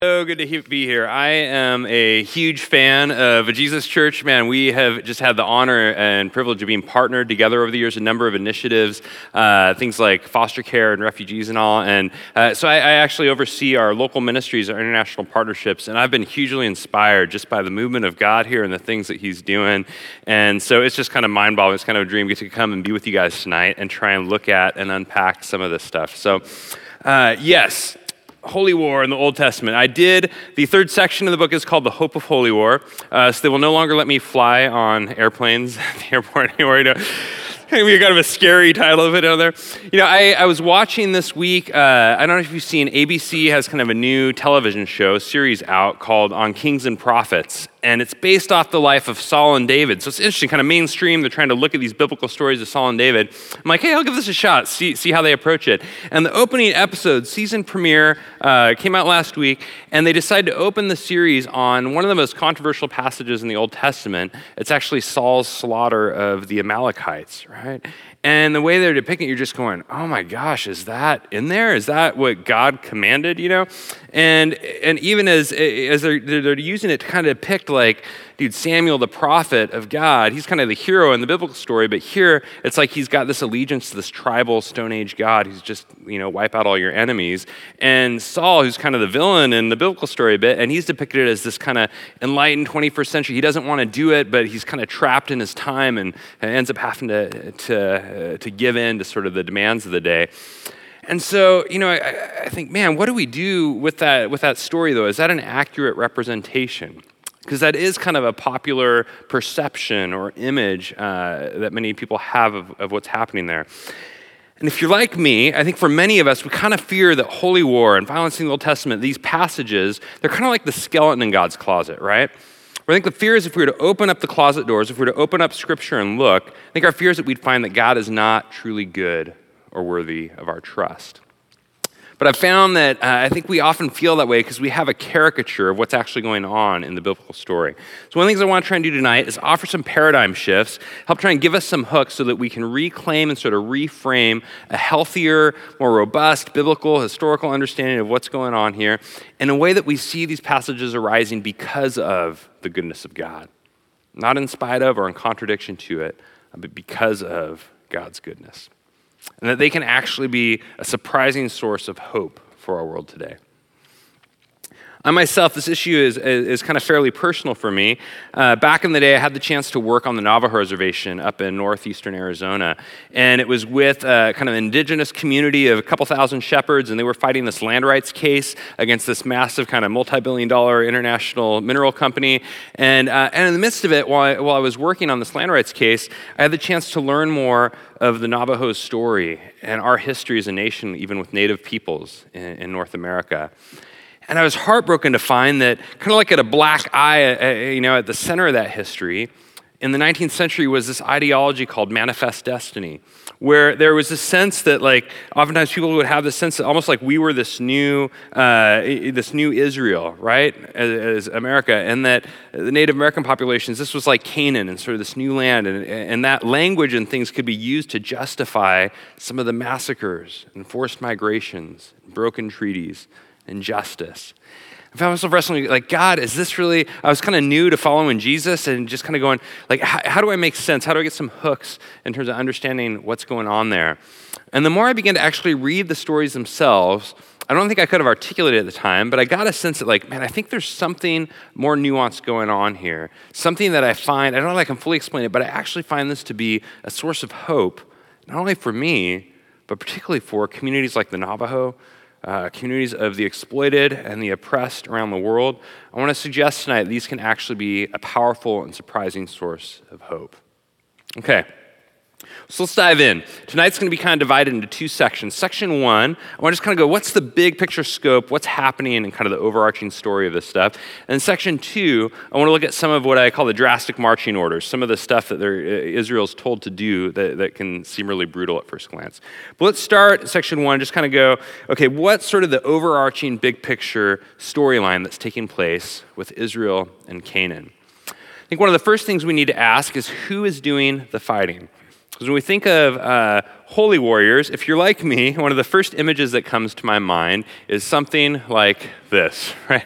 So good to be here. I am a huge fan of Jesus Church. Man, we have just had the honor and privilege of being partnered together over the years, a number of initiatives, things like foster care and refugees and all. And so I actually oversee our local ministries, our international partnerships, and I've been hugely inspired just by the movement of God here and the things that he's doing. And so it's just kind of mind-boggling. It's kind of a dream to come and be with you guys tonight and try and look at and unpack some of this stuff. So yes. Holy War in the Old Testament. I did, the third section of the book is called The Hope of Holy War. So they will no longer let me fly on airplanes at the airport anymore. Maybe kind of a scary title of it out there. I was watching this week, I don't know if you've seen, ABC has kind of a new television show, series out called On Kings and Prophets. And it's based off the life of Saul and David. So it's interesting, kind of mainstream. They're trying to look at these biblical stories of Saul and David. I'm like, hey, I'll give this a shot, see how they approach it. And the opening episode, season premiere, came out last week, and they decided to open the series on one of the most controversial passages in the Old Testament. It's actually Saul's slaughter of the Amalekites, right? And the way they're depicting it, you're just going, oh my gosh, is that in there? Is that what God commanded, And even as they're using it to kind of depict like, dude, Samuel, the prophet of God, he's kind of the hero in the biblical story, but here it's like he's got this allegiance to this tribal Stone Age God who's just, wipe out all your enemies. And Saul, who's kind of the villain in the biblical story a bit, and he's depicted as this kind of enlightened 21st century. He doesn't want to do it, but he's kind of trapped in his time and ends up having to give in to sort of the demands of the day. And so, I think, man, what do we do with that story, though? Is that an accurate representation? Because that is kind of a popular perception or image that many people have of what's happening there. And if you're like me, I think for many of us, we kind of fear that holy war and violence in the Old Testament, these passages, they're kind of like the skeleton in God's closet, right? I think the fear is if we were to open up the closet doors, if we were to open up Scripture and look, I think our fear is that we'd find that God is not truly good or worthy of our trust. But I've found that I think we often feel that way because we have a caricature of what's actually going on in the biblical story. So one of the things I want to try and do tonight is offer some paradigm shifts, help try and give us some hooks so that we can reclaim and sort of reframe a healthier, more robust, biblical, historical understanding of what's going on here in a way that we see these passages arising because of the goodness of God. Not in spite of or in contradiction to it, but because of God's goodness. And that they can actually be a surprising source of hope for our world today. I myself, this issue is kind of fairly personal for me. Back in the day, I had the chance to work on the Navajo Reservation up in northeastern Arizona. And it was with a kind of indigenous community of a couple thousand shepherds, and they were fighting this land rights case against this massive kind of multi-billion-dollar international mineral company. And in the midst of it, while I was working on this land rights case, I had the chance to learn more of the Navajo's story and our history as a nation, even with native peoples in North America. And I was heartbroken to find that, kind of like at a black eye, at the center of that history, in the 19th century was this ideology called manifest destiny, where there was a sense that, like, oftentimes people would have this sense that almost like we were this new Israel, right, as America, and that the Native American populations, this was like Canaan and sort of this new land, and that language and things could be used to justify some of the massacres and forced migrations, broken treaties, and justice. I found myself wrestling, like, God, is this really, I was kind of new to following Jesus and just kind of going, like, how do I make sense? How do I get some hooks in terms of understanding what's going on there? And the more I began to actually read the stories themselves, I don't think I could have articulated it at the time, but I got a sense that, like, man, I think there's something more nuanced going on here. Something that I find, I don't know if I can fully explain it, but I actually find this to be a source of hope, not only for me, but particularly for communities like the Navajo, communities of the exploited and the oppressed around the world. I want to suggest tonight these can actually be a powerful and surprising source of hope. Okay, so let's dive in. Tonight's going to be kind of divided into two sections. Section one, I want to just kind of go, what's the big picture scope, what's happening in kind of the overarching story of this stuff. And section two, I want to look at some of what I call the drastic marching orders, some of the stuff that Israel's told to do that can seem really brutal at first glance. But let's start section one, just kind of go, okay, what's sort of the overarching big picture storyline that's taking place with Israel and Canaan? I think one of the first things we need to ask is who is doing the fighting? Because when we think of holy warriors, if you're like me, one of the first images that comes to my mind is something like this, right?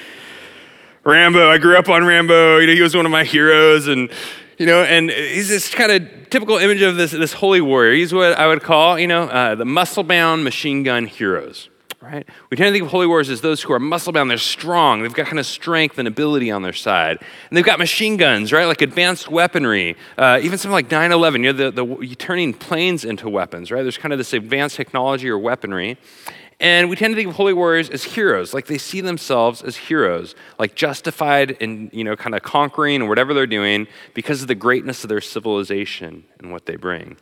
Rambo, I grew up on Rambo. He was one of my heroes, and he's this kind of typical image of this holy warrior. He's what I would call, the muscle-bound machine gun heroes. Right? We tend to think of holy warriors as those who are muscle-bound. They're strong. They've got kind of strength and ability on their side. And they've got machine guns, right? Like advanced weaponry. Even something like 9/11, you're turning planes into weapons, right? There's kind of this advanced technology or weaponry. And we tend to think of holy warriors as heroes. Like they see themselves as heroes, like justified in, kind of conquering or whatever they're doing because of the greatness of their civilization and what they bring.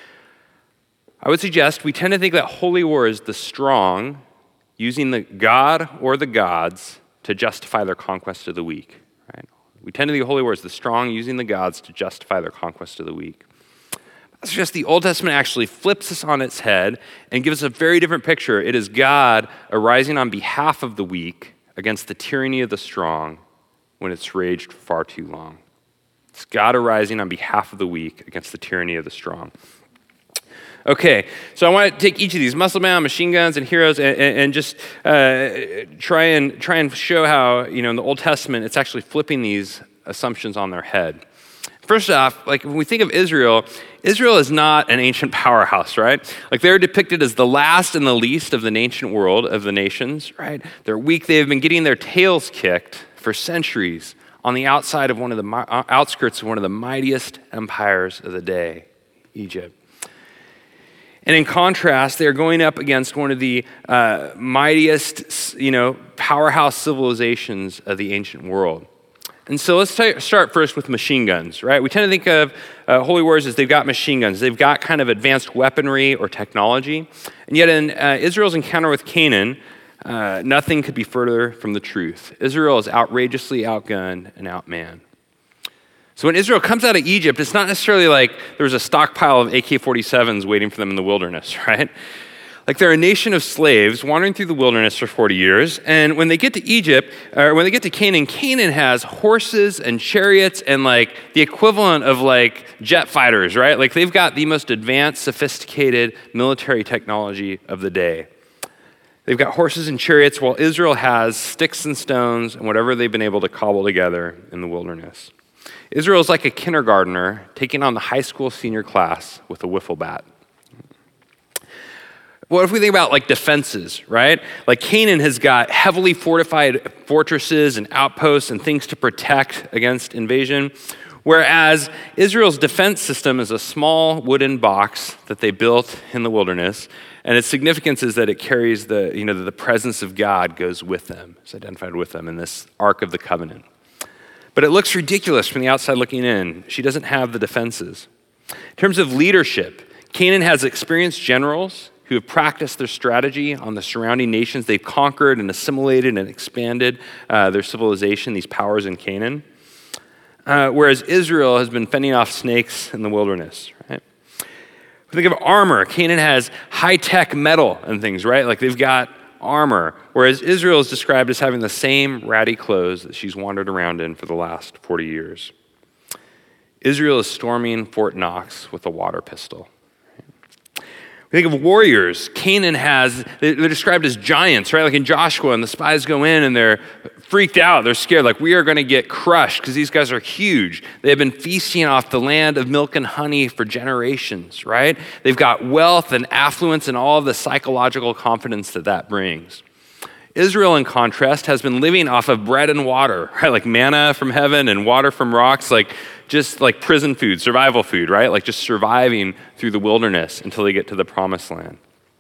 I would suggest we tend to think that holy war is the strong using the God or the gods to justify their conquest of the weak. Right? We tend to think of holy war as the strong using the gods to justify their conquest of the weak. I suggest the Old Testament actually flips this on its head and gives us a very different picture. It is God arising on behalf of the weak against the tyranny of the strong when it's raged far too long. It's God arising on behalf of the weak against the tyranny of the strong. Okay, so I want to take each of these muscle-bound, machine guns, and heroes and just try and show how, in the Old Testament, it's actually flipping these assumptions on their head. First off, like when we think of Israel is not an ancient powerhouse, right? Like they're depicted as the last and the least of the ancient world of the nations, right? They're weak. They've been getting their tails kicked for centuries on the outside of outskirts of one of the mightiest empires of the day, Egypt. And in contrast, they're going up against one of the mightiest, powerhouse civilizations of the ancient world. And so let's start first with machine guns, right? We tend to think of holy warriors as they've got machine guns. They've got kind of advanced weaponry or technology. And yet in Israel's encounter with Canaan, nothing could be further from the truth. Israel is outrageously outgunned and outmanned. So when Israel comes out of Egypt, it's not necessarily like there was a stockpile of AK-47s waiting for them in the wilderness, right? Like they're a nation of slaves wandering through the wilderness for 40 years. And when they get to Egypt, or when they get to Canaan, Canaan has horses and chariots and like the equivalent of like jet fighters, right? Like they've got the most advanced, sophisticated military technology of the day. They've got horses and chariots while Israel has sticks and stones and whatever they've been able to cobble together in the wilderness. Israel is like a kindergartner taking on the high school senior class with a wiffle bat. What if we think about like defenses, right? Like Canaan has got heavily fortified fortresses and outposts and things to protect against invasion, whereas Israel's defense system is a small wooden box that they built in the wilderness, and its significance is that it carries the presence of God goes with them. It's identified with them in this Ark of the Covenant. But it looks ridiculous from the outside looking in. She doesn't have the defenses. In terms of leadership, Canaan has experienced generals who have practiced their strategy on the surrounding nations. They've conquered and assimilated and expanded their civilization, these powers in Canaan. Whereas Israel has been fending off snakes in the wilderness, right? Think of armor. Canaan has high-tech metal and things, right? Like they've got armor, whereas Israel is described as having the same ratty clothes that she's wandered around in for the last 40 years. Israel is storming Fort Knox with a water pistol. We think of warriors. Canaan they're described as giants, right? Like in Joshua, and the spies go in and they're freaked out. They're scared, like we are going to get crushed because these guys are huge. They have been feasting off the land of milk and honey for generations, right? They've got wealth and affluence and all of the psychological confidence that brings. Israel, in contrast, has been living off of bread and water, right? Like manna from heaven and water from rocks, like just like prison food, survival food, right? Like just surviving through the wilderness until they get to the promised land.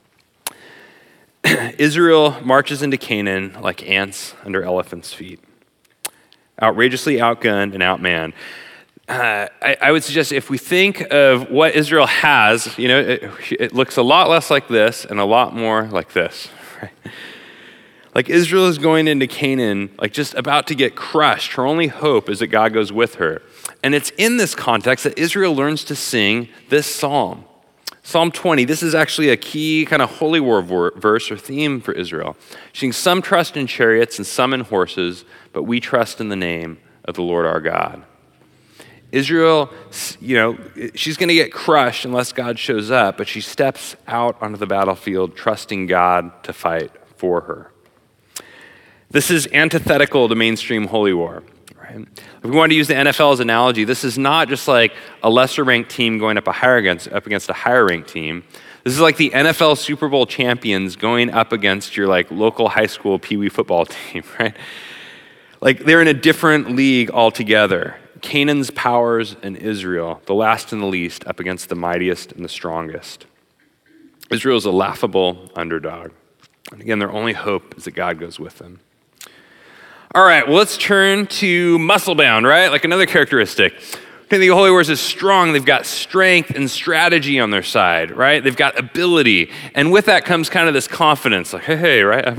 Israel marches into Canaan like ants under elephants' feet, outrageously outgunned and outmanned. I would suggest if we think of what Israel has, it looks a lot less like this and a lot more like this, right? Like Israel is going into Canaan, like just about to get crushed. Her only hope is that God goes with her. And it's in this context that Israel learns to sing this psalm. Psalm 20, this is actually a key kind of holy war verse or theme for Israel. She sings, "Some trust in chariots and some in horses, but we trust in the name of the Lord our God." Israel, she's going to get crushed unless God shows up, but she steps out onto the battlefield, trusting God to fight for her. This is antithetical to mainstream holy war. Right? If we want to use the NFL as an analogy, this is not just like a lesser-ranked team going up against a higher-ranked team. This is like the NFL Super Bowl champions going up against your like local high school peewee football team, right? Like they're in a different league altogether. Canaan's powers and Israel, the last and the least, up against the mightiest and the strongest. Israel is a laughable underdog. And again, their only hope is that God goes with them. All right, well, let's turn to muscle-bound, right? Like another characteristic. The Holy Wars is strong. They've got strength and strategy on their side, right? They've got ability. And with that comes kind of this confidence, like, hey, right?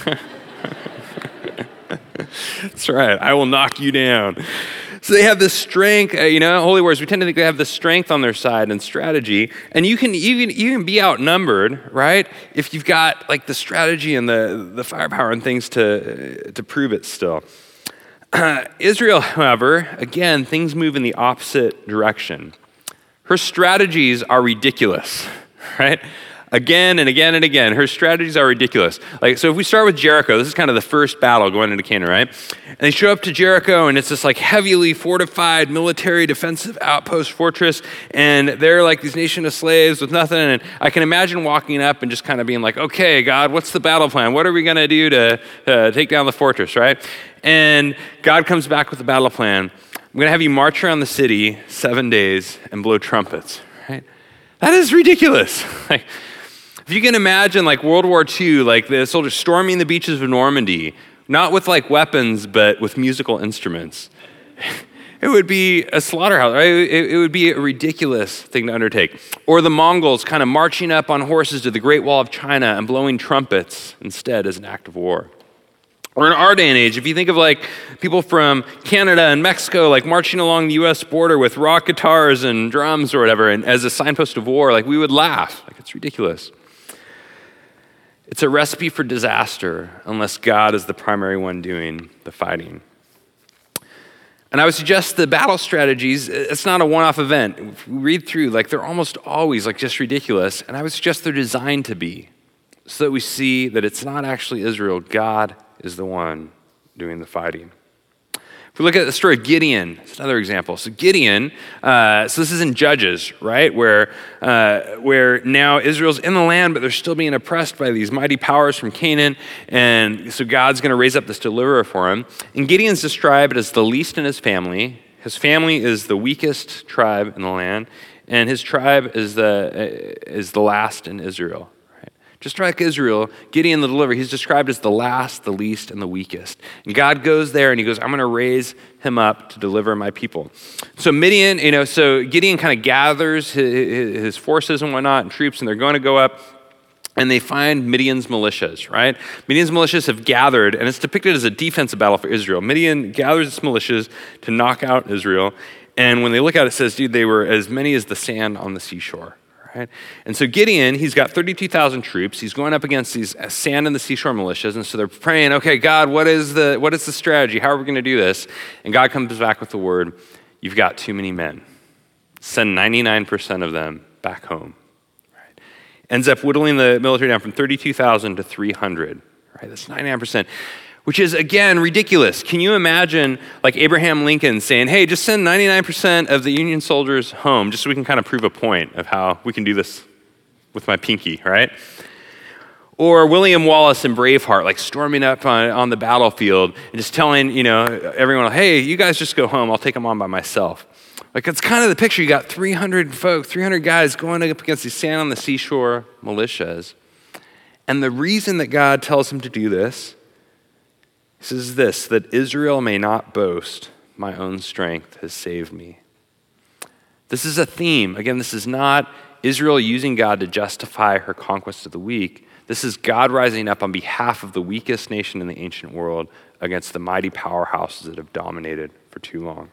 That's right, I will knock you down. So they have this strength, Holy Wars, we tend to think they have the strength on their side and strategy. And you can be outnumbered, right? If you've got like the strategy and the firepower and things to prove it still. Israel, however, again, things move in the opposite direction. Her strategies are ridiculous, right? Again and again and again, her strategies are ridiculous. Like, so if we start with Jericho, this is kind of the first battle going into Canaan, right? And they show up to Jericho, and it's this like heavily fortified military defensive outpost fortress, and they're like these nation of slaves with nothing. And I can imagine walking up and just kind of being like, okay, God, what's the battle plan? What are we going to do to take down the fortress, right? And God comes back with the battle plan. I'm going to have you march around the city 7 days and blow trumpets, right? That is ridiculous. Like, if you can imagine like World War II, like the soldiers storming the beaches of Normandy, not with like weapons, but with musical instruments, it would be a slaughterhouse, right? It would be a ridiculous thing to undertake. Or the Mongols kind of marching up on horses to the Great Wall of China and blowing trumpets instead as an act of war. Or in our day and age, if you think of like people from Canada and Mexico like marching along the US border with rock guitars and drums or whatever, and as a signpost of war, like we would laugh. Like it's ridiculous. It's a recipe for disaster unless God is the primary one doing the fighting. And I would suggest the battle strategies, it's not a one-off event. If we read through, like they're almost always like just ridiculous. And I would suggest they're designed to be so that we see that it's not actually Israel. God is the one doing the fighting. If we look at the story of Gideon, it's another example. So Gideon, so this is in Judges, right? Where now Israel's in the land, but they're still being oppressed by these mighty powers from Canaan. And so God's going to raise up this deliverer for him. And Gideon's described as the least in his family. His family is the weakest tribe in the land. And his tribe is the last in Israel. Just like Israel, Gideon the deliverer, he's described as the last, the least, and the weakest. And God goes there and he goes, I'm going to raise him up to deliver my people. So Midian, so Gideon kind of gathers his forces and whatnot and troops, and they're going to go up and they find Midian's militias, right? Midian's militias have gathered, and it's depicted as a defensive battle for Israel. Midian gathers its militias to knock out Israel. And when they look at it, it says, dude, they were as many as the sand on the seashore. Right? And so Gideon, he's got 32,000 troops. He's going up against these sand and the seashore militias. And so they're praying, okay, God, what is the strategy? How are we going to do this? And God comes back with the word, you've got too many men. Send 99% of them back home. Right? Ends up whittling the military down from 32,000 to 300. Right? That's 99%. Which is, again, ridiculous. Can you imagine like Abraham Lincoln saying, hey, just send 99% of the Union soldiers home just so we can kind of prove a point of how we can do this with my pinky, right? Or William Wallace in Braveheart, like storming up on the battlefield and just telling, everyone, hey, you guys just go home. I'll take them on by myself. Like, it's kind of the picture. You got 300 folks, 300 guys going up against these sand on the seashore militias. And the reason that God tells him to do this says this, that Israel may not boast, my own strength has saved me. This is a theme. Again, this is not Israel using God to justify her conquest of the weak. This is God rising up on behalf of the weakest nation in the ancient world against the mighty powerhouses that have dominated for too long.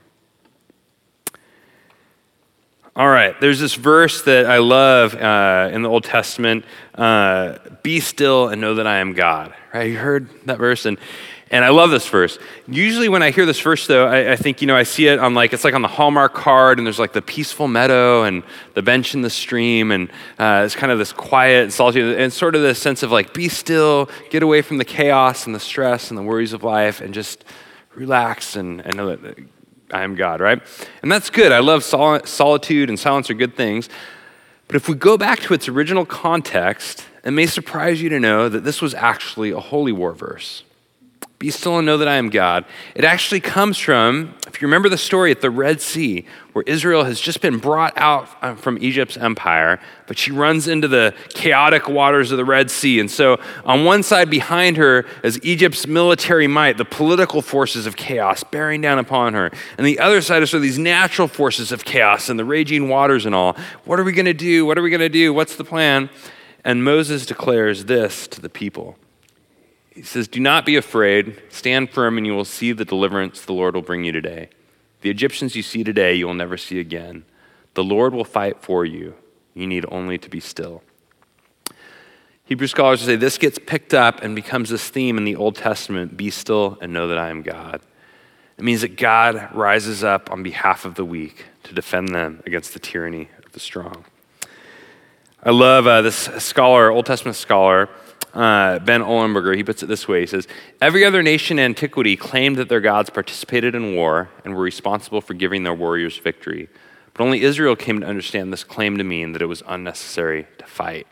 All right, there's this verse that I love in the Old Testament, be still and know that I am God. Right, you heard that verse? And I love this verse. Usually when I hear this verse, though, I think, I see it on it's like on the Hallmark card, and there's like the peaceful meadow and the bench in the stream, and it's kind of this quiet and solitude, and sort of this sense of like, be still, get away from the chaos and the stress and the worries of life, and just relax and know that I am God, right? And that's good. I love solitude, and silence are good things. But if we go back to its original context, it may surprise you to know that this was actually a holy war verse. Be still and know that I am God. It actually comes from, if you remember the story at the Red Sea, where Israel has just been brought out from Egypt's empire, but she runs into the chaotic waters of the Red Sea. And so on one side behind her is Egypt's military might, the political forces of chaos bearing down upon her. And the other side is sort of these natural forces of chaos and the raging waters and all. What are we going to do? What are we going to do? What's the plan? And Moses declares this to the people. He says, do not be afraid, stand firm, and you will see the deliverance the Lord will bring you today. The Egyptians you see today, you will never see again. The Lord will fight for you. You need only to be still. Hebrew scholars say this gets picked up and becomes this theme in the Old Testament, be still and know that I am God. It means that God rises up on behalf of the weak to defend them against the tyranny of the strong. I love this scholar, Old Testament scholar, Ben Olenberger. He puts it this way. He says, every other nation in antiquity claimed that their gods participated in war and were responsible for giving their warriors victory. But only Israel came to understand this claim to mean that it was unnecessary to fight.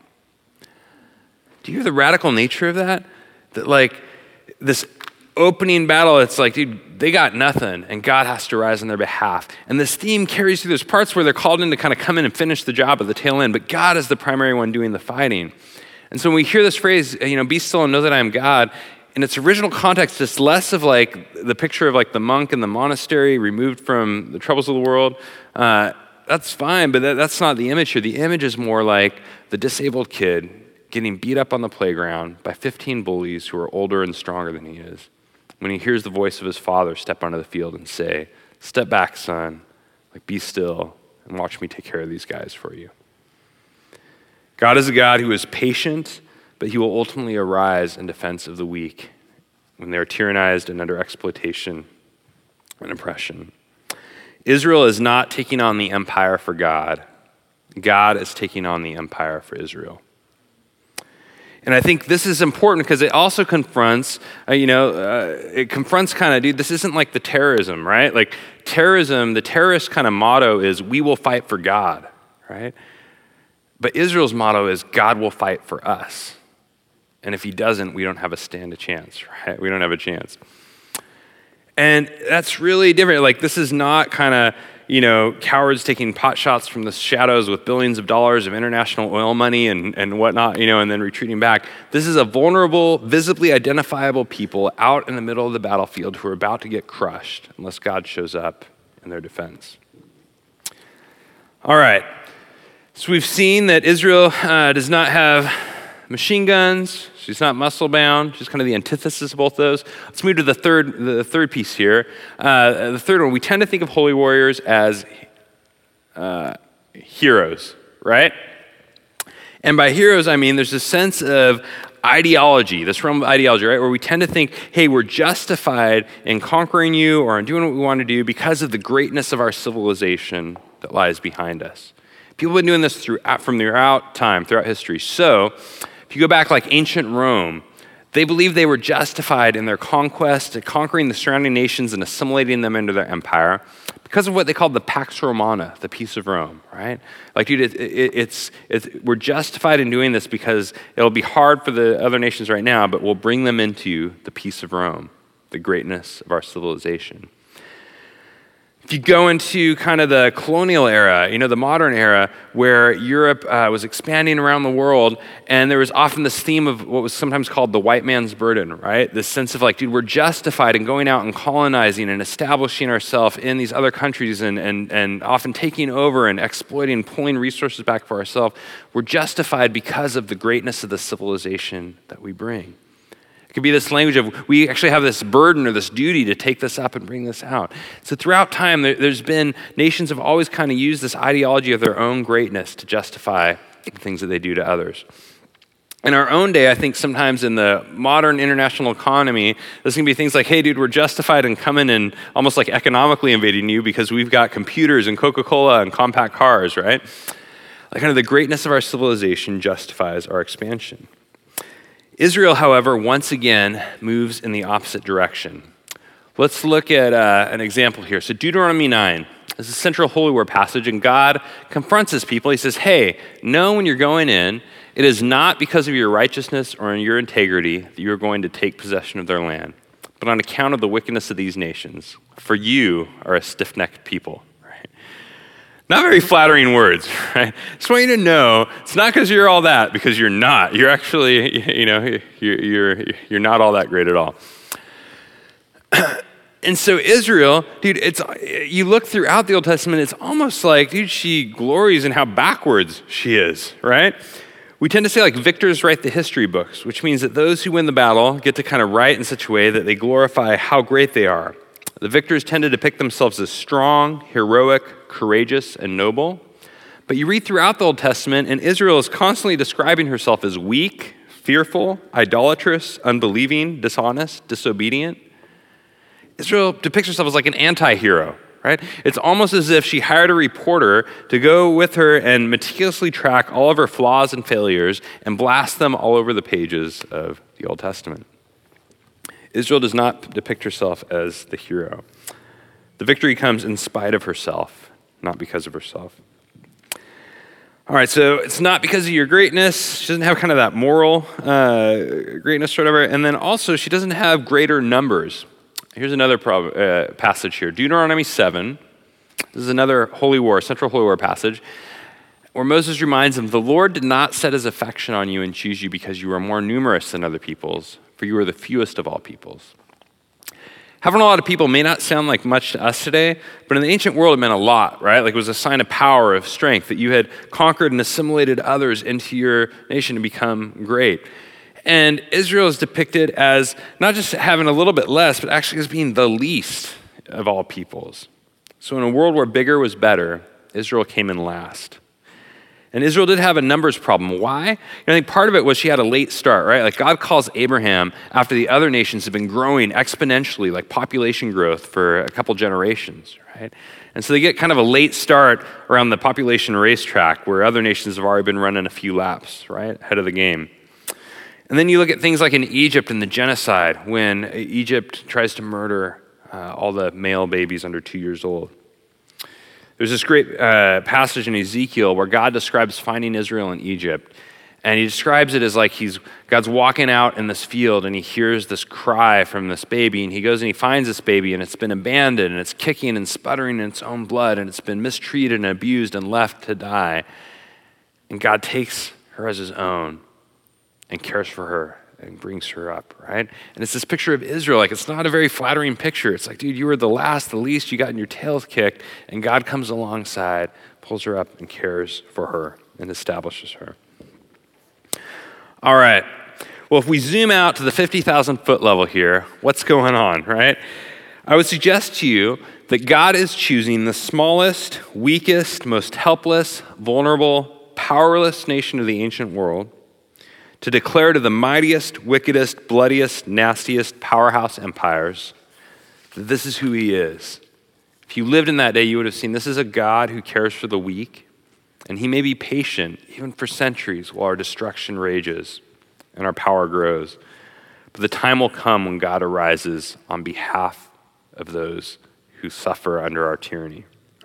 Do you hear the radical nature of that? That like this opening battle, it's like, dude, they got nothing, and God has to rise on their behalf. And this theme carries through those parts where they're called in to kind of come in and finish the job at the tail end, but God is the primary one doing the fighting. And so when we hear this phrase, be still and know that I am God, in its original context, it's less of like the picture of like the monk in the monastery removed from the troubles of the world. That's fine, but that's not the image here. The image is more like the disabled kid getting beat up on the playground by 15 bullies who are older and stronger than he is, when he hears the voice of his father step onto the field and say, step back, son, like be still and watch me take care of these guys for you. God is a God who is patient, but he will ultimately arise in defense of the weak when they are tyrannized and under exploitation and oppression. Israel is not taking on the empire for God. God is taking on the empire for Israel. And I think this is important because it also confronts, it confronts kind of, dude, this isn't like the terrorism, right? Like terrorism, the terrorist kind of motto is, we will fight for God, right? But Israel's motto is, God will fight for us. And if he doesn't, we don't have a chance, right? We don't have a chance. And that's really different. Like, this is not kind of, cowards taking pot shots from the shadows with billions of dollars of international oil money and whatnot, and then retreating back. This is a vulnerable, visibly identifiable people out in the middle of the battlefield who are about to get crushed unless God shows up in their defense. All right. So we've seen that Israel does not have machine guns. She's not muscle-bound. She's kind of the antithesis of both those. Let's move to the third piece here. The third one, we tend to think of holy warriors as heroes, right? And by heroes, I mean there's a sense of ideology, this realm of ideology, right? Where we tend to think, hey, we're justified in conquering you or in doing what we want to do because of the greatness of our civilization that lies behind us. People have been doing this throughout time, throughout history. So if you go back like ancient Rome, they believed they were justified in their conquest, conquering the surrounding nations and assimilating them into their empire because of what they called the Pax Romana, the peace of Rome, right? Like, dude, we're justified in doing this because it'll be hard for the other nations right now, but we'll bring them into the peace of Rome, the greatness of our civilization. If you go into kind of the colonial era, the modern era, where Europe was expanding around the world, and there was often this theme of what was sometimes called the white man's burden, right? This sense of like, dude, we're justified in going out and colonizing and establishing ourselves in these other countries and often taking over and exploiting, pulling resources back for ourselves. We're justified because of the greatness of the civilization that we bring. It could be this language of, we actually have this burden or this duty to take this up and bring this out. So throughout time, there's been, nations have always kind of used this ideology of their own greatness to justify the things that they do to others. In our own day, I think sometimes in the modern international economy, there's going to be things like, hey, dude, we're justified in coming and almost like economically invading you because we've got computers and Coca-Cola and compact cars, right? Like kind of the greatness of our civilization justifies our expansion. Israel, however, once again moves in the opposite direction. Let's look at an example here. So Deuteronomy 9. This is a central Holy War passage, and God confronts his people. He says, hey, know when you're going in, it is not because of your righteousness or in your integrity that you are going to take possession of their land, but on account of the wickedness of these nations. For you are a stiff-necked people. Right? Not very flattering words, right? Just want you to know, it's not because you're all that, because you're not. You're actually, you're not all that great at all. And so Israel, dude, you look throughout the Old Testament, it's almost like, dude, she glories in how backwards she is, right? We tend to say like victors write the history books, which means that those who win the battle get to kind of write in such a way that they glorify how great they are. The victors tend to depict themselves as strong, heroic, courageous, and noble. But you read throughout the Old Testament, and Israel is constantly describing herself as weak, fearful, idolatrous, unbelieving, dishonest, disobedient. Israel depicts herself as like an anti-hero, right? It's almost as if she hired a reporter to go with her and meticulously track all of her flaws and failures and blast them all over the pages of the Old Testament. Israel does not depict herself as the hero. The victory comes in spite of herself, not because of herself. All right, so it's not because of your greatness. She doesn't have kind of that moral greatness or whatever. And then also, she doesn't have greater numbers. Here's another passage here. Deuteronomy 7. This is another central Holy War passage, where Moses reminds them, the Lord did not set his affection on you and choose you because you were more numerous than other peoples, for you are the fewest of all peoples. Having a lot of people may not sound like much to us today, but in the ancient world it meant a lot, right? Like it was a sign of power, of strength, that you had conquered and assimilated others into your nation to become great. And Israel is depicted as not just having a little bit less, but actually as being the least of all peoples. So in a world where bigger was better, Israel came in last. And Israel did have a numbers problem. Why? I think part of it was she had a late start, right? Like God calls Abraham after the other nations have been growing exponentially, like population growth for a couple generations, right? And so they get kind of a late start around the population racetrack where other nations have already been running a few laps, right? Ahead of the game. And then you look at things like in Egypt and the genocide, when Egypt tries to murder all the male babies under 2 years old. There's this great passage in Ezekiel where God describes finding Israel in Egypt. And he describes it as like God's walking out in this field and he hears this cry from this baby. And he goes and he finds this baby and it's been abandoned and it's kicking and sputtering in its own blood and it's been mistreated and abused and left to die. And God takes her as his own and cares for her and brings her up, right? And it's this picture of Israel. Like, it's not a very flattering picture. It's like, dude, you were the last, the least, you got in your tails kicked, and God comes alongside, pulls her up, and cares for her and establishes her. All right. Well, if we zoom out to the 50,000-foot level here, what's going on, right? I would suggest to you that God is choosing the smallest, weakest, most helpless, vulnerable, powerless nation of the ancient world to declare to the mightiest, wickedest, bloodiest, nastiest powerhouse empires that this is who he is. If you lived in that day, you would have seen this is a God who cares for the weak, and he may be patient even for centuries while our destruction rages and our power grows. But the time will come when God arises on behalf of those who suffer under our tyranny.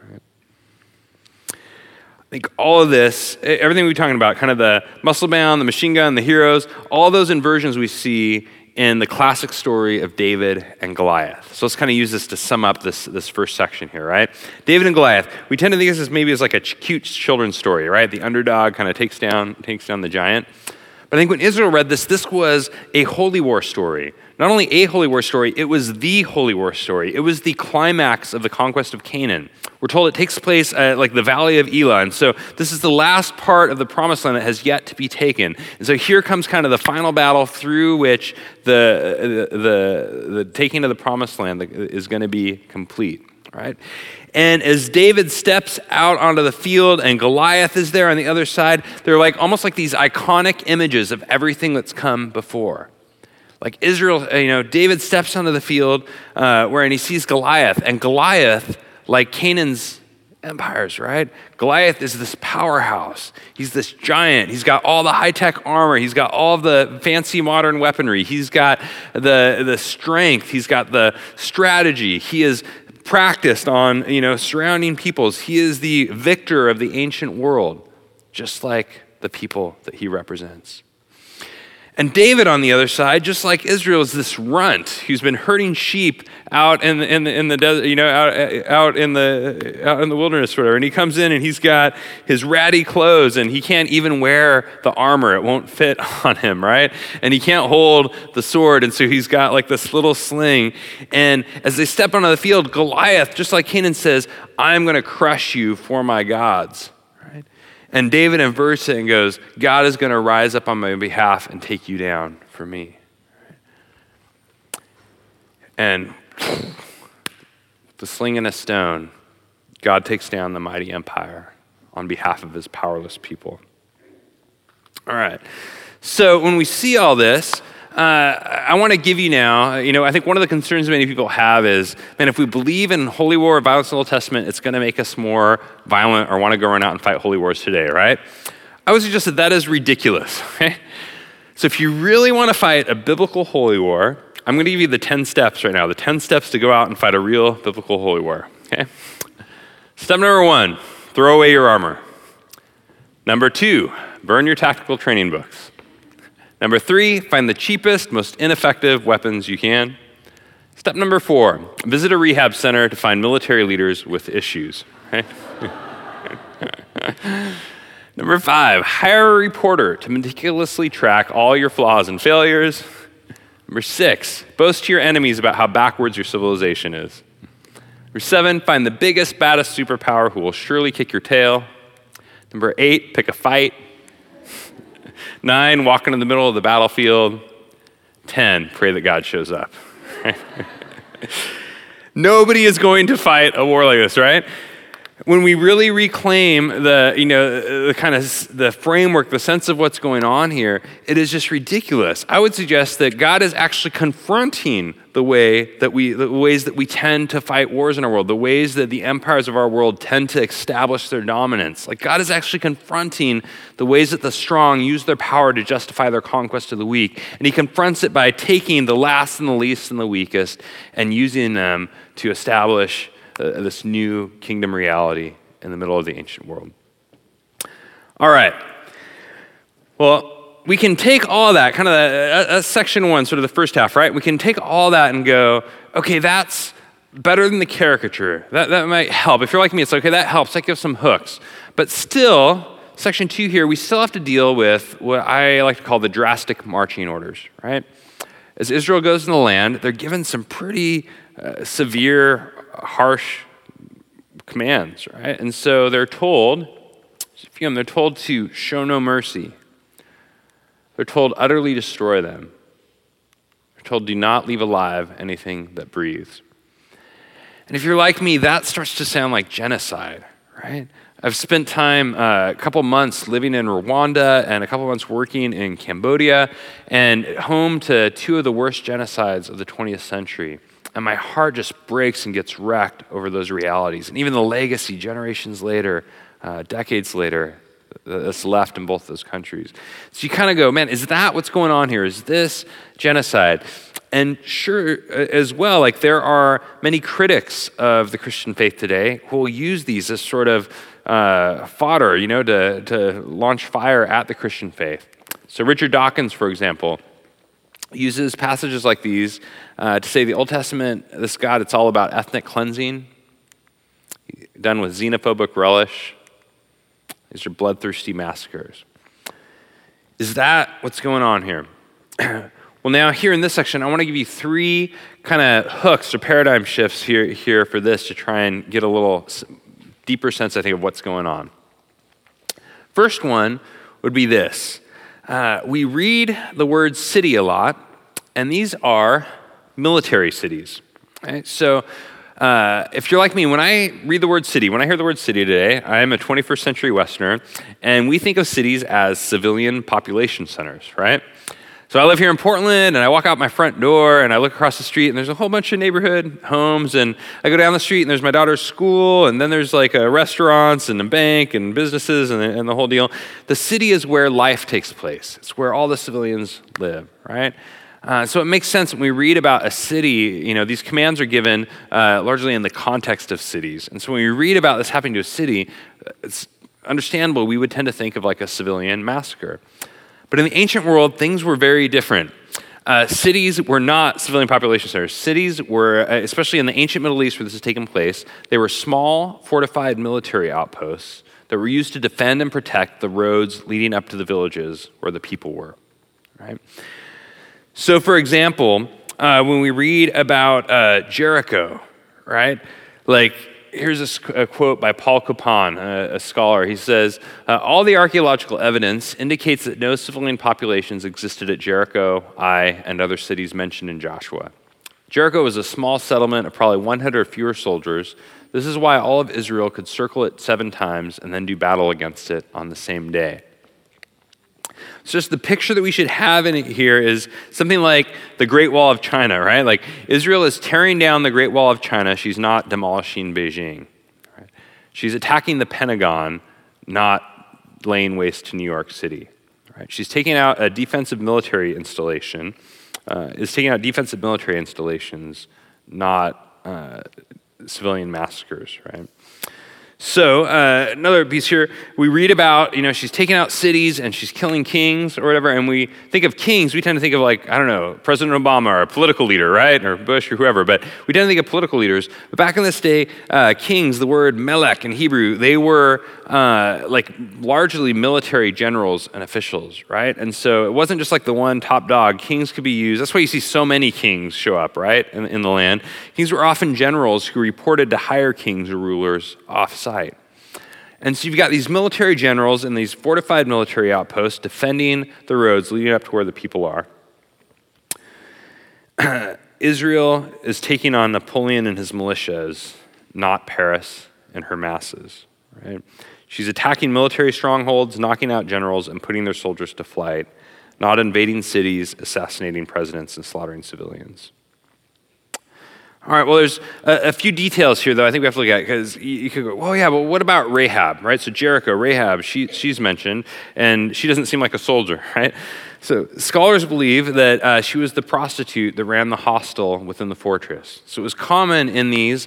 I think all of this, everything we're talking about, kind of the muscle bound, the machine gun, the heroes, all those inversions we see in the classic story of David and Goliath. So let's kind of use this to sum up this first section here, right? David and Goliath. We tend to think of this maybe as like a cute children's story, right? The underdog kind of takes down the giant. But I think when Israel read this was a holy war story. Not only a holy war story, it was the holy war story. It was the climax of the conquest of Canaan. We're told it takes place at like the Valley of Elah. And so this is the last part of the promised land that has yet to be taken. And so here comes kind of the final battle through which the taking of the promised land is going to be complete. right? And as David steps out onto the field and Goliath is there on the other side, they're like almost like these iconic images of everything that's come before. Like Israel, David steps onto the field and he sees Goliath. And Goliath, like Canaan's empires, right? Goliath is this powerhouse. He's this giant. He's got all the high-tech armor. He's got all the fancy modern weaponry. He's got the strength. He's got the strategy. He is practiced on, surrounding peoples. He is the victor of the ancient world, just like the people that he represents. And David, on the other side, just like Israel, is this runt who's been herding sheep out in the desert, out in the wilderness, or whatever. And he comes in and he's got his ratty clothes, and he can't even wear the armor; it won't fit on him, right? And he can't hold the sword, and so he's got like this little sling. And as they step onto the field, Goliath, just like Canaan, says, "I'm going to crush you for my gods." And David inverts it and goes, God is going to rise up on my behalf and take you down for me. And the sling and a stone, God takes down the mighty empire on behalf of his powerless people. All right. So when we see all this, I want to give you now, I think one of the concerns many people have is, man, if we believe in holy war or violence in the Old Testament, it's going to make us more violent or want to go run out and fight holy wars today, right? I would suggest that is ridiculous, okay? So if you really want to fight a biblical holy war, I'm going to give you the 10 steps right now, the 10 steps to go out and fight a real biblical holy war, okay? Step number 1, throw away your armor. Number 2, burn your tactical training books. Number 3, find the cheapest, most ineffective weapons you can. Step number 4, visit a rehab center to find military leaders with issues. Okay? Number 5, hire a reporter to meticulously track all your flaws and failures. Number 6, boast to your enemies about how backwards your civilization is. Number 7, find the biggest, baddest superpower who will surely kick your tail. Number 8, pick a fight. 9, walk into the middle of the battlefield. 10, pray that God shows up. Nobody is going to fight a war like this, right? When we really reclaim the kind of the framework, the sense of what's going on here, it is just ridiculous. I would suggest that God is actually confronting the ways that we tend to fight wars in our world, the ways that the empires of our world tend to establish their dominance. Like God is actually confronting the ways that the strong use their power to justify their conquest of the weak. And he confronts it by taking the last and the least and the weakest and using them to establish this new kingdom reality in the middle of the ancient world. All right. Well, we can take all that, kind of that's section 1, sort of the first half, right? We can take all that and go, okay, that's better than the caricature. That might help. If you're like me, it's okay, that helps. That gives some hooks. But still, section 2 here, we still have to deal with what I like to call the drastic marching orders, right? As Israel goes in the land, they're given some pretty severe, harsh commands, right? And so they're told to show no mercy. They're told utterly destroy them. They're told do not leave alive anything that breathes. And if you're like me, that starts to sound like genocide, right? I've spent time, a couple months living in Rwanda and a couple months working in Cambodia, and home to 2 of the worst genocides of the 20th century. And my heart just breaks and gets wrecked over those realities. And even the legacy generations later, decades later, that's left in both those countries. So you kind of go, man, is that what's going on here? Is this genocide? And sure, as well, like there are many critics of the Christian faith today who will use these as sort of fodder, to launch fire at the Christian faith. So Richard Dawkins, for example, uses passages like these to say the Old Testament, this God, it's all about ethnic cleansing, done with xenophobic relish. These are bloodthirsty massacres. Is that what's going on here? Well, now here in this section, I want to give you 3 kind of hooks or paradigm shifts here for this to try and get a little deeper sense, I think, of what's going on. First one would be this. We read the word city a lot, and these are military cities. Right? So if you're like me, when I read the word city, when I hear the word city today, I am a 21st century Westerner, and we think of cities as civilian population centers, right? So I live here in Portland, and I walk out my front door, and I look across the street, and there's a whole bunch of neighborhood homes, and I go down the street, and there's my daughter's school, and then there's like restaurants and a bank and businesses and the whole deal. The city is where life takes place. It's where all the civilians live, right? So it makes sense when we read about a city, these commands are given largely in the context of cities. And so when we read about this happening to a city, it's understandable we would tend to think of like a civilian massacre. But in the ancient world, things were very different. Cities were not civilian population centers. Cities were, especially in the ancient Middle East where this has taken place, they were small, fortified military outposts that were used to defend and protect the roads leading up to the villages where the people were, right? So, for example, when we read about Jericho, right? Like, here's a quote by Paul Capon, a scholar. He says, all the archaeological evidence indicates that no civilian populations existed at Jericho, Ai, and other cities mentioned in Joshua. Jericho was a small settlement of probably 100 or fewer soldiers. This is why all of Israel could circle it 7 times and then do battle against it on the same day. So just the picture that we should have in it here is something like the Great Wall of China, right? Like Israel is tearing down the Great Wall of China. She's not demolishing Beijing. Right? She's attacking the Pentagon, not laying waste to New York City. Right? She's taking out a defensive military installation, not civilian massacres, right? So another piece here, we read about, she's taking out cities and she's killing kings or whatever, and we think of kings, we tend to think of like, I don't know, President Obama or a political leader, right? Or Bush or whoever, but we tend to think of political leaders. But back in this day, kings, the word melech in Hebrew, they were like largely military generals and officials, right? And so it wasn't just like the one top dog. Kings could be used. That's why you see so many kings show up, right, in the land. Kings were often generals who reported to higher kings or rulers off-site. And so you've got these military generals and these fortified military outposts defending the roads leading up to where the people are. Israel is taking on Napoleon and his militias, not Paris and her masses, right? She's attacking military strongholds, knocking out generals, and putting their soldiers to flight, not invading cities, assassinating presidents, and slaughtering civilians. All right, well, there's a few details here, though, I think we have to look at, because you could go, well, yeah, but what about Rahab, right? So Jericho, Rahab, she's mentioned, and she doesn't seem like a soldier, right? So scholars believe that she was the prostitute that ran the hostel within the fortress. So it was common in these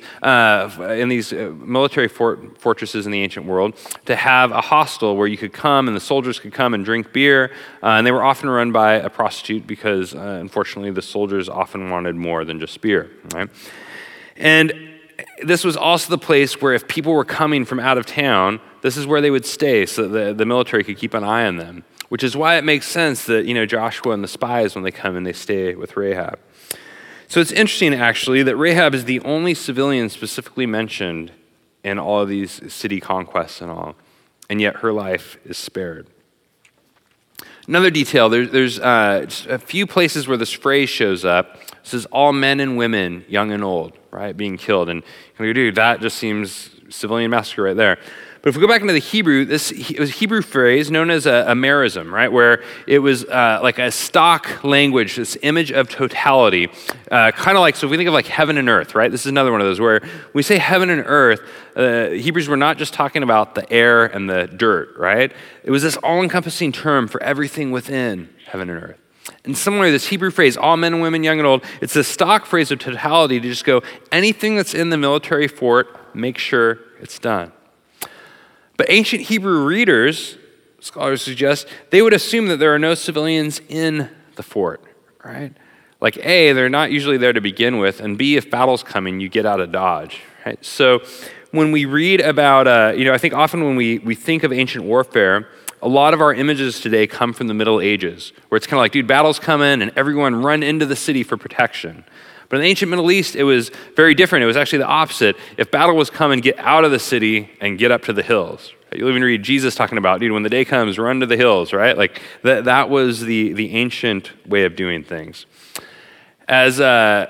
military fortresses in the ancient world to have a hostel where you could come and the soldiers could come and drink beer, and they were often run by a prostitute because, unfortunately, the soldiers often wanted more than just beer, right? And this was also the place where if people were coming from out of town, this is where they would stay so that the military could keep an eye on them. Which is why it makes sense that, Joshua and the spies, when they come and they stay with Rahab. So it's interesting, actually, that Rahab is the only civilian specifically mentioned in all of these city conquests and all, and yet her life is spared. Another detail, there's just a few places where this phrase shows up. It says, all men and women, young and old, right, being killed. And you go, dude, that just seems civilian massacre right there. But if we go back into the Hebrew, it was a Hebrew phrase known as a merism, right? Where it was like a stock language, this image of totality. Kind of like, so if we think of like heaven and earth, right? This is another one of those where we say heaven and earth, Hebrews were not just talking about the air and the dirt, right? It was this all-encompassing term for everything within heaven and earth. And similarly, this Hebrew phrase, all men and women, young and old, it's a stock phrase of totality to just go, anything that's in the military fort, make sure it's done. But ancient Hebrew readers, scholars suggest, they would assume that there are no civilians in the fort, right? Like A, they're not usually there to begin with, and B, if battle's coming, you get out of Dodge, right? So when we read about, I think often when we think of ancient warfare, a lot of our images today come from the Middle Ages, where it's kind of like, dude, battle's coming, and everyone run into the city for protection. But in the ancient Middle East, it was very different. It was actually the opposite. If battle was coming, get out of the city and get up to the hills. You'll even read Jesus talking about, dude, when the day comes, run to the hills, right? Like that was the ancient way of doing things. As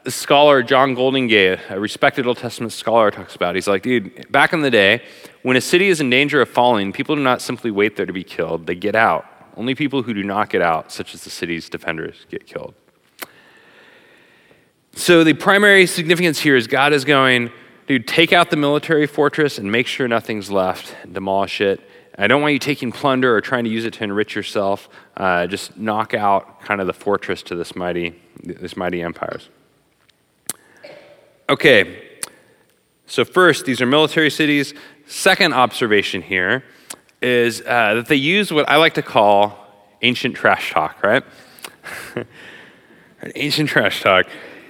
The scholar John Goldingay, a respected Old Testament scholar, talks about. He's like, dude, back in the day, when a city is in danger of falling, people do not simply wait there to be killed, they get out. Only people who do not get out, such as the city's defenders, get killed. So the primary significance here is God is going, dude, take out the military fortress and make sure nothing's left, and demolish it. I don't want you taking plunder or trying to use it to enrich yourself. Just knock out kind of the fortress to this mighty empires. Okay, so first, these are military cities. Second observation here is that they use what I like to call ancient trash talk, right? Ancient trash talk.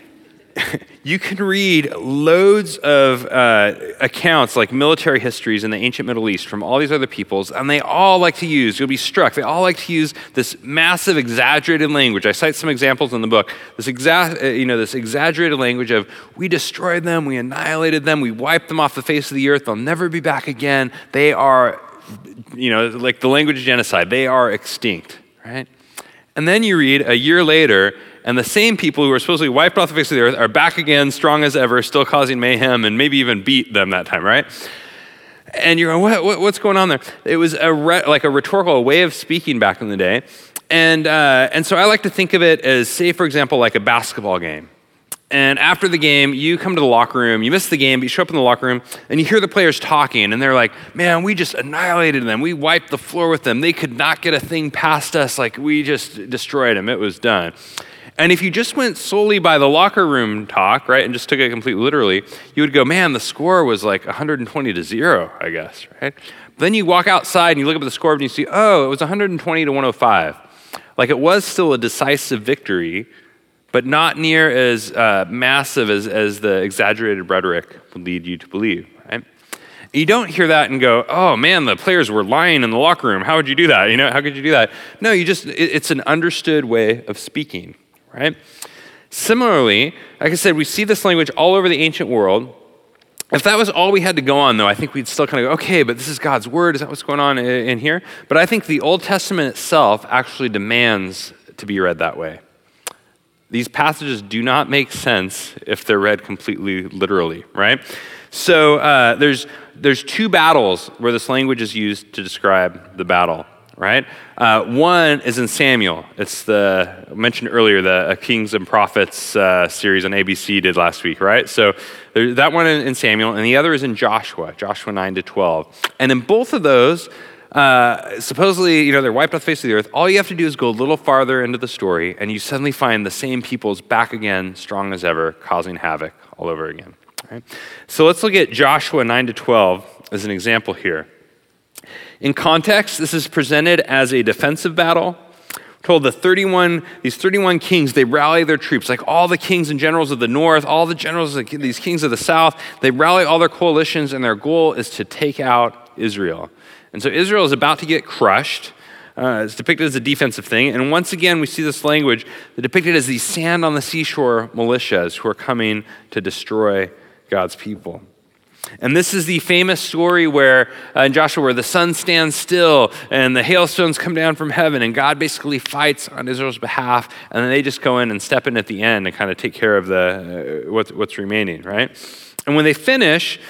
You can read loads of accounts, like military histories in the ancient Middle East from all these other peoples, and they all like to use, you'll be struck, they all like to use this massive exaggerated language. I cite some examples in the book. This exaggerated language of, we destroyed them, we annihilated them, we wiped them off the face of the earth, they'll never be back again. They are, like the language of genocide, they are extinct, right? And then you read a year later, and the same people who were supposedly wiped off the face of the earth are back again, strong as ever, still causing mayhem, and maybe even beat them that time, right? And you're going, what's going on there? It was a rhetorical way of speaking back in the day. And so I like to think of it as, say, for example, like a basketball game. And after the game, you come to the locker room, you miss the game, but you show up in the locker room, and you hear the players talking, and they're like, man, we just annihilated them. We wiped the floor with them. They could not get a thing past us. Like, we just destroyed them. It was done. And if you just went solely by the locker room talk, right, and just took it completely literally, you would go, man, the score was like 120-0, I guess, right? Then you walk outside and you look up at the scoreboard and you see, oh, it was 120-105. Like, it was still a decisive victory, but not near as massive as the exaggerated rhetoric would lead you to believe, right? You don't hear that and go, oh man, the players were lying in the locker room. How would you do that? How could you do that? No, it's an understood way of speaking, right? Similarly, like I said, we see this language all over the ancient world. If that was all we had to go on, though, I think we'd still kind of go, okay, but this is God's word. Is that what's going on in here? But I think the Old Testament itself actually demands to be read that way. These passages do not make sense if they're read completely literally, right? So there's two battles where this language is used to describe the battle, right? One is in Samuel. It's I mentioned earlier, the Kings and Prophets series on ABC did last week, right? So there's that one in Samuel, and the other is in Joshua 9-12. And in both of those, supposedly, they're wiped off the face of the earth. All you have to do is go a little farther into the story, and you suddenly find the same peoples back again, strong as ever, causing havoc all over again. Right? So let's look at Joshua 9-12 as an example here. In context, this is presented as a defensive battle. We're told these 31 kings, they rally their troops, like all the kings and generals of the north, all the generals of these kings of the south, they rally all their coalitions, and their goal is to take out Israel. And so Israel is about to get crushed. It's depicted as a defensive thing. And once again, we see this language depicted as these sand on the seashore militias who are coming to destroy God's people. And this is the famous story where in Joshua, where the sun stands still and the hailstones come down from heaven, and God basically fights on Israel's behalf, and then they just go in and step in at the end and kind of take care of the what's remaining, right? And when they finish,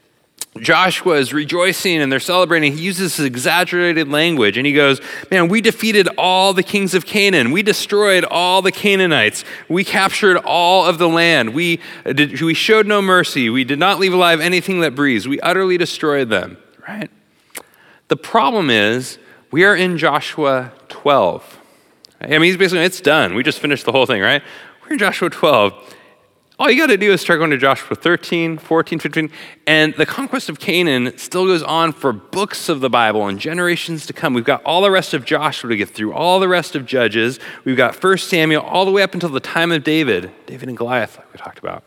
Joshua is rejoicing and they're celebrating. He uses this exaggerated language and he goes, man, we defeated all the kings of Canaan. We destroyed all the Canaanites. We captured all of the land. We showed no mercy. We did not leave alive anything that breathes. We utterly destroyed them, right? The problem is we are in Joshua 12. I mean, he's basically, it's done. We just finished the whole thing, right? We're in Joshua 12. All you got to do is start going to Joshua 13, 14, 15, and the conquest of Canaan still goes on for books of the Bible and generations to come. We've got all the rest of Joshua to get through, all the rest of Judges. We've got 1 Samuel all the way up until the time of David and Goliath, like we talked about.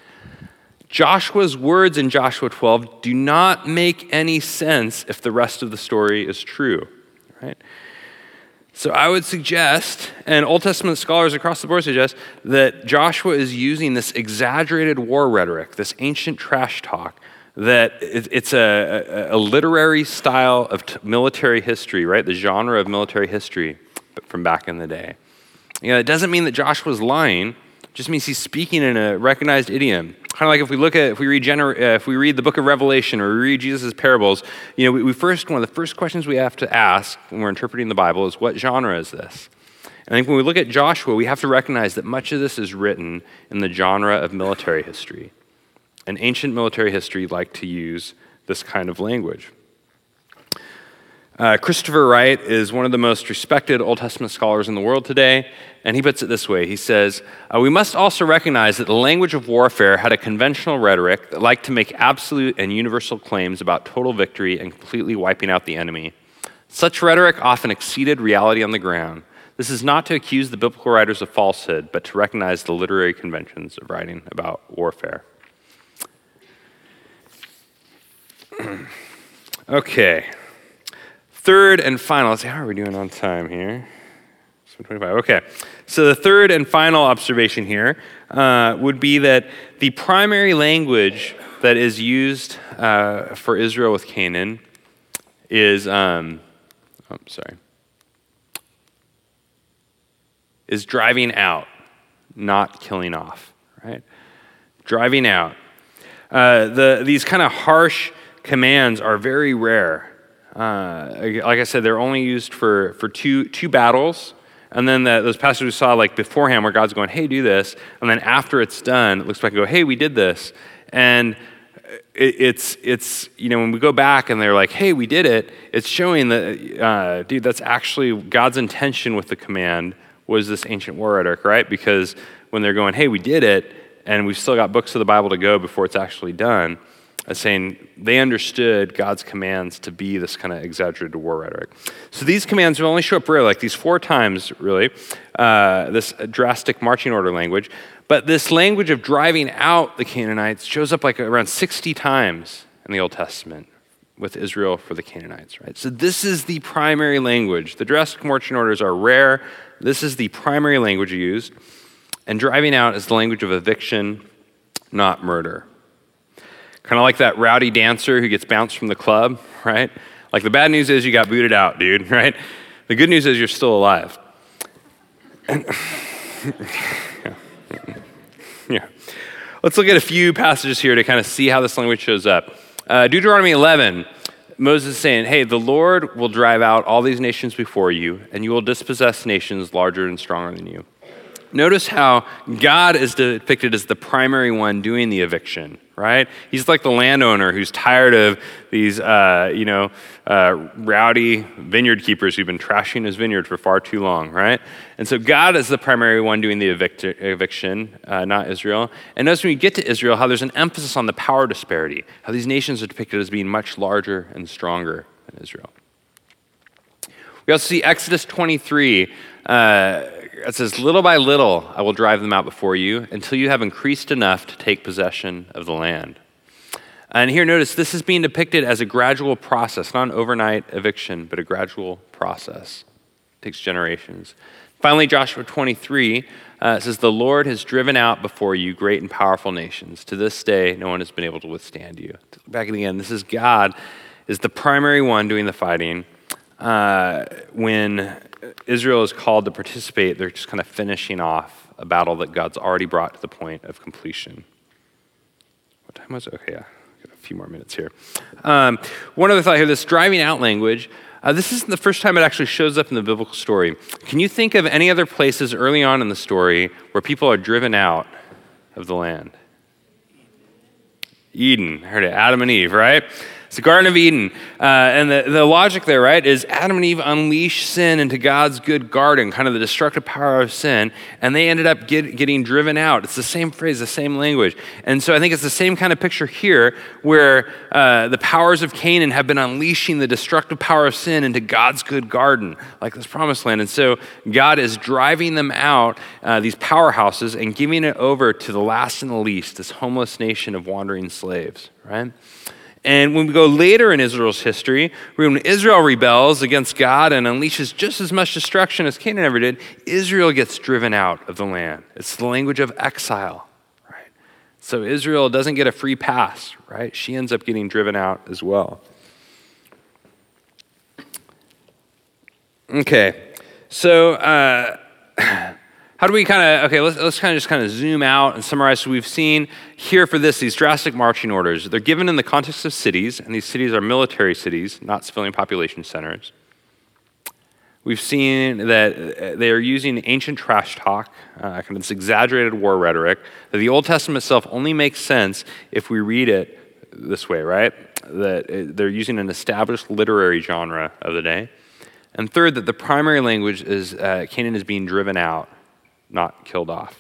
Joshua's words in Joshua 12 do not make any sense if the rest of the story is true, right? So I would suggest, and Old Testament scholars across the board suggest, that Joshua is using this exaggerated war rhetoric, this ancient trash talk, that it's a literary style of military history, right? The genre of military history from back in the day. It doesn't mean that Joshua's lying, just means he's speaking in a recognized idiom. Kind of like if we read the book of Revelation or we read Jesus' parables, one of the first questions we have to ask when we're interpreting the Bible is, what genre is this? And I think when we look at Joshua, we have to recognize that much of this is written in the genre of military history. And ancient military history liked to use this kind of language. Christopher Wright is one of the most respected Old Testament scholars in the world today, and he puts it this way. He says, we must also recognize that the language of warfare had a conventional rhetoric that liked to make absolute and universal claims about total victory and completely wiping out the enemy. Such rhetoric often exceeded reality on the ground. This is not to accuse the biblical writers of falsehood, but to recognize the literary conventions of writing about warfare. Okay. Third and final, let's see, how are we doing on time here? 7:25, okay. So the third and final observation here would be that the primary language that is used for Israel with Canaan is, is driving out, not killing off, right? Driving out. These kind of harsh commands are very rare. Like I said, they're only used for two battles, and then those passages we saw like beforehand where God's going, hey, do this, and then after it's done, it looks back and go, hey, we did this, and it's when we go back and they're like, hey, we did it, it's showing that, that's actually God's intention with the command was this ancient war rhetoric, right? Because when they're going, hey, we did it, and we've still got books of the Bible to go before it's actually done, saying they understood God's commands to be this kind of exaggerated war rhetoric. So these commands will only show up rarely, like these 4 times, really, this drastic marching order language. But this language of driving out the Canaanites shows up like around 60 times in the Old Testament with Israel for the Canaanites, right? So this is the primary language. The drastic marching orders are rare. This is the primary language used. And driving out is the language of eviction, not murder. Kind of like that rowdy dancer who gets bounced from the club, right? Like the bad news is you got booted out, dude, right? The good news is you're still alive. Yeah. Let's look at a few passages here to kind of see how this language shows up. Deuteronomy 11, Moses is saying, hey, the Lord will drive out all these nations before you, and you will dispossess nations larger and stronger than you. Notice how God is depicted as the primary one doing the eviction, right? He's like the landowner who's tired of these, rowdy vineyard keepers who've been trashing his vineyard for far too long, right? And so God is the primary one doing the eviction, not Israel. And notice when you get to Israel, how there's an emphasis on the power disparity, how these nations are depicted as being much larger and stronger than Israel. We also see Exodus 23, it says, little by little I will drive them out before you until you have increased enough to take possession of the land. And here notice this is being depicted as a gradual process, not an overnight eviction, but a gradual process. It takes generations. Finally, Joshua 23 says, the Lord has driven out before you great and powerful nations. To this day, no one has been able to withstand you. Back again, this is God is the primary one doing the fighting. When Israel is called to participate, they're just kind of finishing off a battle that God's already brought to the point of completion. What time was it? Okay, yeah, got a few more minutes here. One other thought here, this driving out language, this isn't the first time it actually shows up in the biblical story. Can you think of any other places early on in the story where people are driven out of the land? Eden, I heard it, Adam and Eve, right? It's the Garden of Eden. And the logic there, right, is Adam and Eve unleashed sin into God's good garden, kind of the destructive power of sin, and they ended up getting driven out. It's the same phrase, the same language. And so I think it's the same kind of picture here where the powers of Canaan have been unleashing the destructive power of sin into God's good garden, like this promised land. And so God is driving them out, these powerhouses, and giving it over to the last and the least, this homeless nation of wandering slaves, right? And when we go later in Israel's history, when Israel rebels against God and unleashes just as much destruction as Canaan ever did, Israel gets driven out of the land. It's the language of exile, right? So Israel doesn't get a free pass, right? She ends up getting driven out as well. Okay, so How do we let's just zoom out and summarize. So we've seen here for this, these drastic marching orders. They're given in the context of cities, and these cities are military cities, not civilian population centers. We've seen that they are using ancient trash talk, kind of this exaggerated war rhetoric, that the Old Testament itself only makes sense if we read it this way, right? That they're using an established literary genre of the day. And third, that the primary language is Canaan is being driven out, not killed off.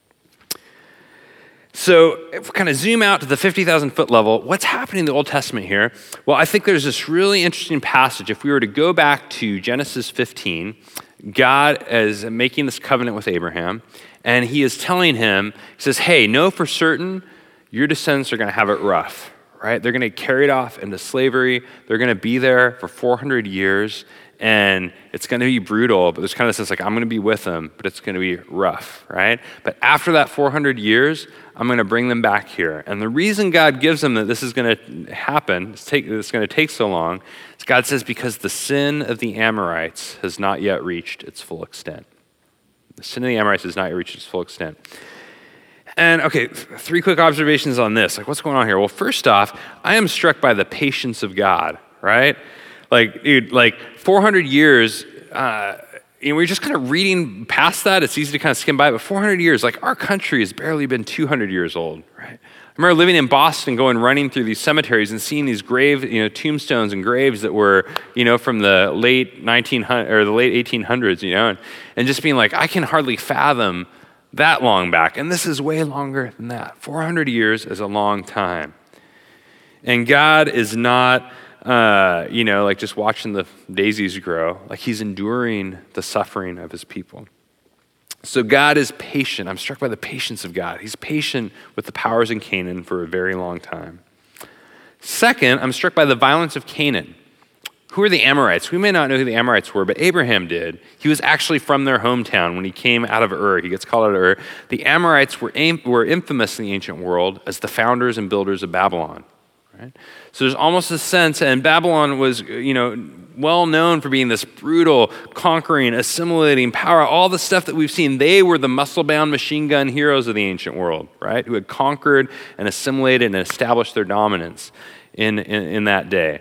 So if we kind of zoom out to the 50,000 foot level, what's happening in the Old Testament here? Well, I think there's this really interesting passage. If we were to go back to Genesis 15, God is making this covenant with Abraham, and he is telling him, he says, hey, know for certain your descendants are going to have it rough, right? They're going to get carried off into slavery. They're going to be there for 400 years. And it's going to be brutal, but there's kind of this sense like, I'm going to be with them, but it's going to be rough, right? But after that 400 years, I'm going to bring them back here. And the reason God gives them that this is going to happen, it's going to take so long, is God says because the sin of the Amorites has not yet reached its full extent. The sin of the Amorites has not yet reached its full extent. And okay, 3 quick observations on this. Like, what's going on here? Well, first off, I am struck by the patience of God, right? Like, dude, 400 years, we're just kind of reading past that. It's easy to kind of skim by, but 400 years, like our country has barely been 200 years old, right? I remember living in Boston, running through these cemeteries and seeing these tombstones and graves that were, from the late 1900 or the late 1800s, and just being like, I can hardly fathom that long back. And this is way longer than that. 400 years is a long time. And God is not just watching the daisies grow. Like he's enduring the suffering of his people. So God is patient. I'm struck by the patience of God. He's patient with the powers in Canaan for a very long time. Second, I'm struck by the violence of Canaan. Who are the Amorites? We may not know who the Amorites were, but Abraham did. He was actually from their hometown when he came out of Ur. He gets called out of Ur. The Amorites were infamous in the ancient world as the founders and builders of Babylon. Right? So there's almost a sense, and Babylon was, well known for being this brutal, conquering, assimilating power. All the stuff that we've seen, they were the muscle-bound machine gun heroes of the ancient world, right? Who had conquered and assimilated and established their dominance in that day.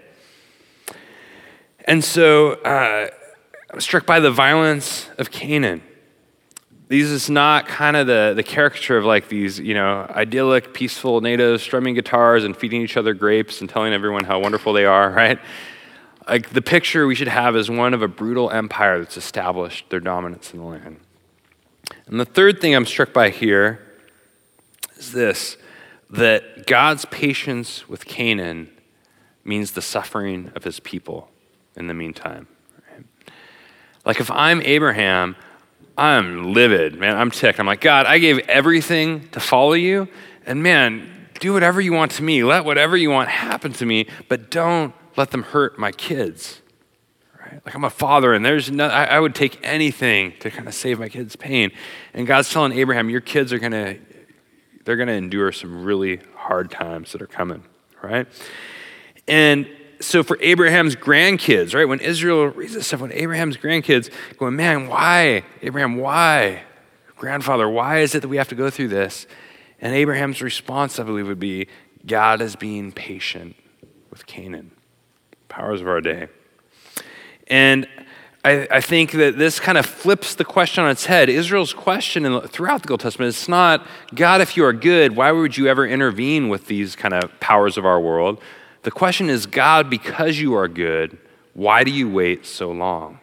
And so I'm struck by the violence of Canaan. These is not kind of the caricature of like these, idyllic, peaceful natives strumming guitars and feeding each other grapes and telling everyone how wonderful they are, right? Like the picture we should have is one of a brutal empire that's established their dominance in the land. And the third thing I'm struck by here is this, that God's patience with Canaan means the suffering of his people in the meantime. Right? Like if I'm Abraham, I'm livid, man. I'm ticked. I'm like, God, I gave everything to follow you, and man, do whatever you want to me. Let whatever you want happen to me, but don't let them hurt my kids. Right? Like I'm a father, and I would take anything to kind of save my kids' pain. And God's telling Abraham, your kids they're gonna endure some really hard times that are coming, right? And so for Abraham's grandkids, right, when Israel reads this stuff, when Abraham's grandkids going, man, why? Abraham, why? Grandfather, why is it that we have to go through this? And Abraham's response, I believe, would be, God is being patient with Canaan, powers of our day. And I think that this kind of flips the question on its head. Israel's question throughout the Old Testament is not, God, if you are good, why would you ever intervene with these kind of powers of our world? The question is, God, because you are good, why do you wait so long?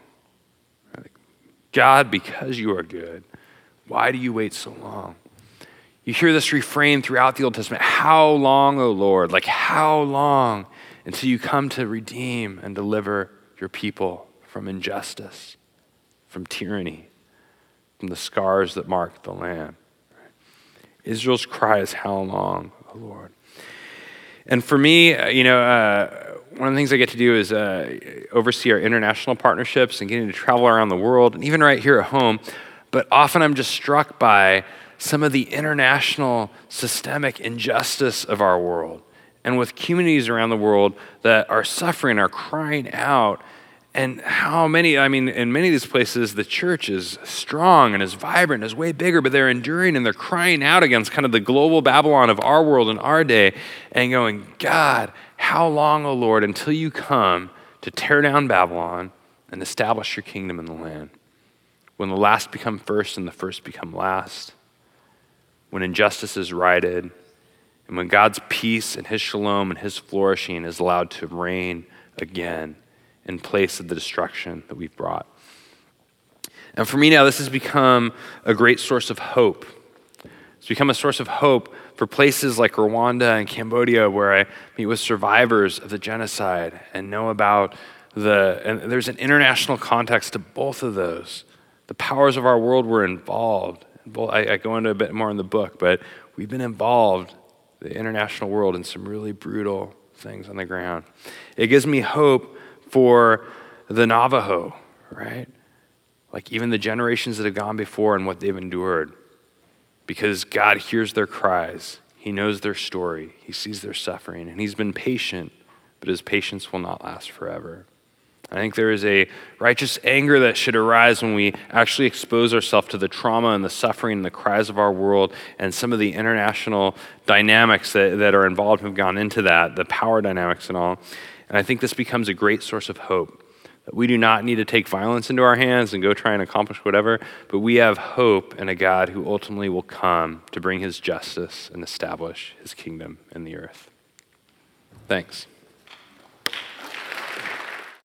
God, because you are good, why do you wait so long? You hear this refrain throughout the Old Testament, how long, O Lord? Like how long until you come to redeem and deliver your people from injustice, from tyranny, from the scars that mark the land? Israel's cry is, how long, O Lord? And for me, one of the things I get to do is oversee our international partnerships and getting to travel around the world, and even right here at home. But often I'm just struck by some of the international systemic injustice of our world. And with communities around the world that are suffering, are crying out, And in many of these places, the church is strong and is vibrant and is way bigger, but they're enduring and they're crying out against kind of the global Babylon of our world and our day and going, God, how long, O Lord, until you come to tear down Babylon and establish your kingdom in the land? When the last become first and the first become last, when injustice is righted, and when God's peace and his shalom and his flourishing is allowed to reign again in place of the destruction that we've brought. And for me now, this has become a great source of hope. It's become a source of hope for places like Rwanda and Cambodia, where I meet with survivors of the genocide and know about and there's an international context to both of those. The powers of our world were involved. I go into a bit more in the book, but we've been involved, the international world, in some really brutal things on the ground. It gives me hope for the Navajo, right? Like even the generations that have gone before and what they've endured. Because God hears their cries. He knows their story. He sees their suffering. And he's been patient, but his patience will not last forever. I think there is a righteous anger that should arise when we actually expose ourselves to the trauma and the suffering and the cries of our world and some of the international dynamics that are involved have gone into that, the power dynamics and all. And I think this becomes a great source of hope, that we do not need to take violence into our hands and go try and accomplish whatever, but we have hope in a God who ultimately will come to bring his justice and establish his kingdom in the earth. Thanks.